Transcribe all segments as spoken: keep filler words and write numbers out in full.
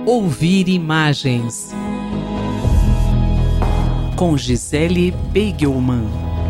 Ouvir imagens com Gisele Beigelman.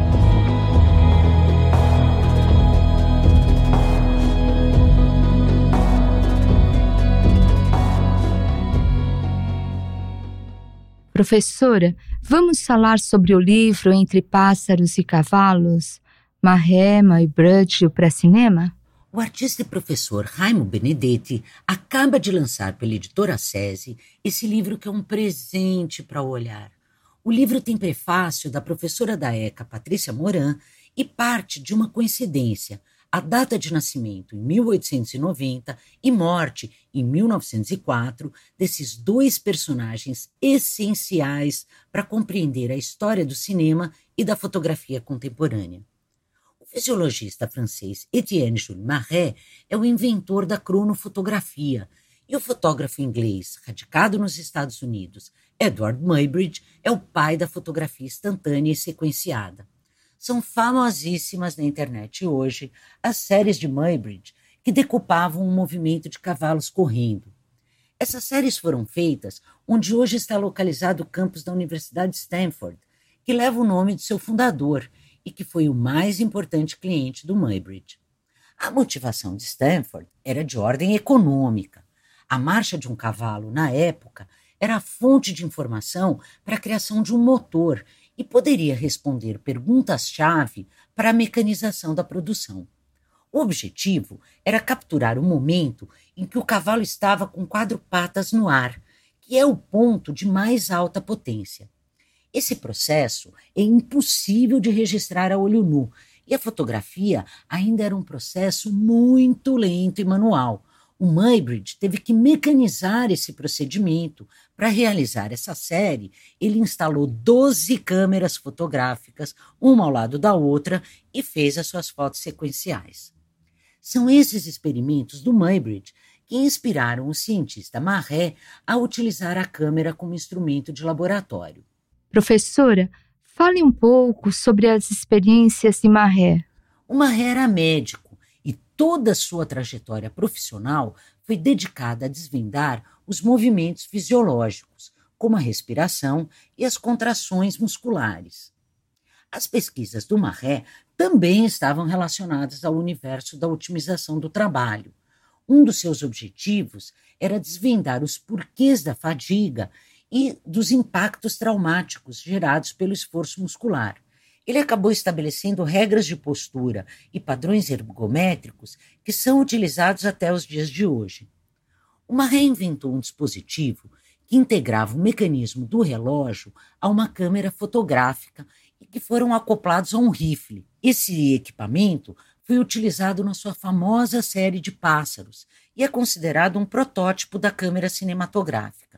Professora, vamos falar sobre o livro Entre Pássaros e Cavalos, Marais, Muybridge e o Pré-Cinema? O artista e professor Raimo Benedetti acaba de lançar pela editora SESI esse livro que é um presente para o olhar. O livro tem prefácio da professora da ECA, Patrícia Moran, e parte de uma coincidência, a data de nascimento em mil oitocentos e noventa e morte em mil novecentos e quatro desses dois personagens essenciais para compreender a história do cinema e da fotografia contemporânea. O fisiologista francês Etienne Jules Marais é o inventor da cronofotografia e o fotógrafo inglês, radicado nos Estados Unidos, Edward Muybridge, é o pai da fotografia instantânea e sequenciada. São famosíssimas na internet hoje as séries de Muybridge que decupavam um movimento de cavalos correndo. Essas séries foram feitas onde hoje está localizado o campus da Universidade de Stanford, que leva o nome do seu fundador e que foi o mais importante cliente do Muybridge. A motivação de Stanford era de ordem econômica. A marcha de um cavalo, na época, era a fonte de informação para a criação de um motor e poderia responder perguntas-chave para a mecanização da produção. O objetivo era capturar o momento em que o cavalo estava com quatro patas no ar, que é o ponto de mais alta potência. Esse processo é impossível de registrar a olho nu, e a fotografia ainda era um processo muito lento e manual. O Muybridge teve que mecanizar esse procedimento. Para realizar essa série, ele instalou doze câmeras fotográficas, uma ao lado da outra, e fez as suas fotos sequenciais. São esses experimentos do Muybridge que inspiraram o cientista Marais a utilizar a câmera como instrumento de laboratório. Professora, fale um pouco sobre as experiências de Marais. O Marais era médico e toda a sua trajetória profissional foi dedicada a desvendar os movimentos fisiológicos, como a respiração e as contrações musculares. As pesquisas do Marais também estavam relacionadas ao universo da otimização do trabalho. Um dos seus objetivos era desvendar os porquês da fadiga e dos impactos traumáticos gerados pelo esforço muscular. Ele acabou estabelecendo regras de postura e padrões ergométricos que são utilizados até os dias de hoje. O Marais inventou um dispositivo que integrava o mecanismo do relógio a uma câmera fotográfica e que foram acoplados a um rifle. Esse equipamento foi utilizado na sua famosa série de Pássaros e é considerado um protótipo da câmera cinematográfica.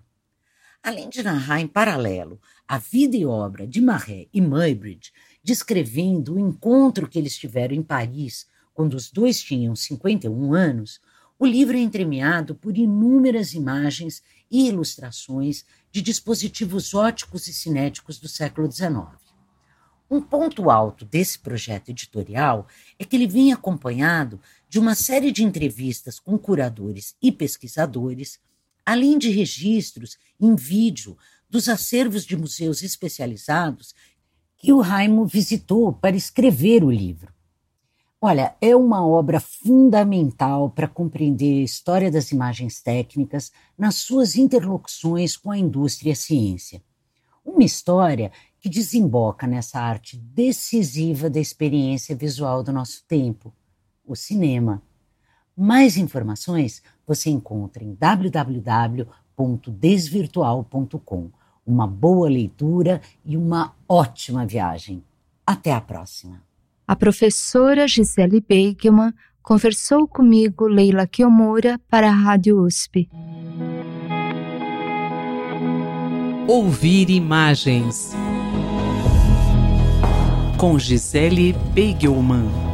Além de narrar em paralelo a vida e obra de Marais e Muybridge, descrevendo o encontro que eles tiveram em Paris quando os dois tinham cinquenta e um anos, o livro é entremeado por inúmeras imagens e ilustrações de dispositivos ópticos e cinéticos do século dezenove. Um ponto alto desse projeto editorial é que ele vem acompanhado de uma série de entrevistas com curadores e pesquisadores, além de registros em vídeo dos acervos de museus especializados que o Raimo visitou para escrever o livro. Olha, é uma obra fundamental para compreender a história das imagens técnicas nas suas interlocuções com a indústria e a ciência. Uma história que desemboca nessa arte decisiva da experiência visual do nosso tempo, o cinema. Mais informações você encontra em w w w ponto desvirtual ponto com. Uma boa leitura e uma ótima viagem. Até a próxima. A professora Gisele Beigelman conversou comigo, Leila Kiyomura, para a Rádio U S P. Ouvir imagens com Gisele Beigelman.